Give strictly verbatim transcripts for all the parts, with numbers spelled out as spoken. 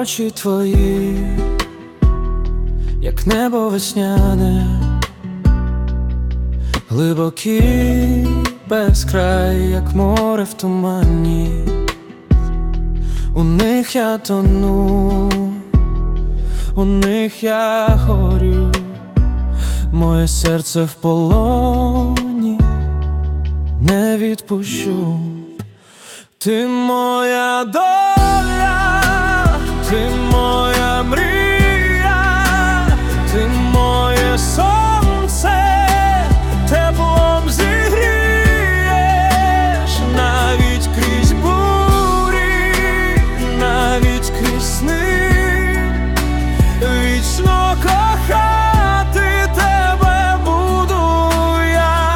очі твої, як небо весняне, глибокі без краю, як море в тумані. У них я тону, у них я горю, моє серце в полоні, не відпущу. Ти моя доля, ти моя мрія, ти моє сонце, теплом зігрієш навіть крізь бурі, навіть крізь сни. Вічно кохати тебе буду я.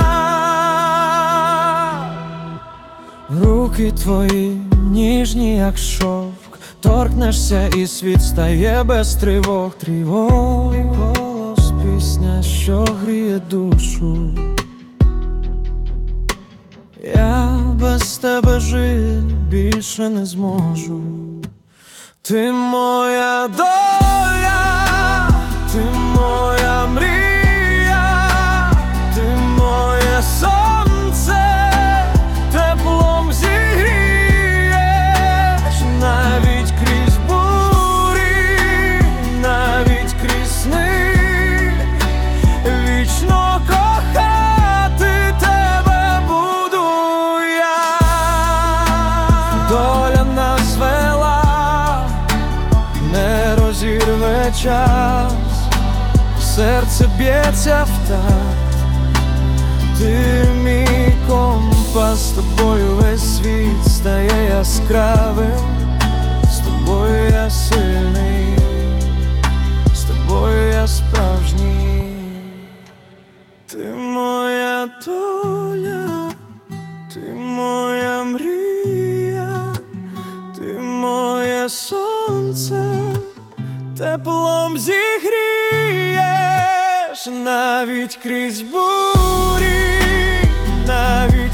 Руки твої ніжні, як шовк, торкнешся і світ стає без тривог. Тривог, голос, пісня, що гріє душу. Я без тебе жити більше не зможу. Ти моя доля, ти моя мрія, ти моє сонце, теплом зігрієш навіть крізь бурі, навіть крізь сни. Вічно кохати тебе буду я. Доля нас звела, не розірве час, серце б'ється в такт. Ти мій компас, з тобою весь світ стає яскравим. З тобою я сильний, з тобою я справжній. Ти моя доля, ти моя мрія, ти моє сонце, теплом зігрієш навіть крізь бурі, навіть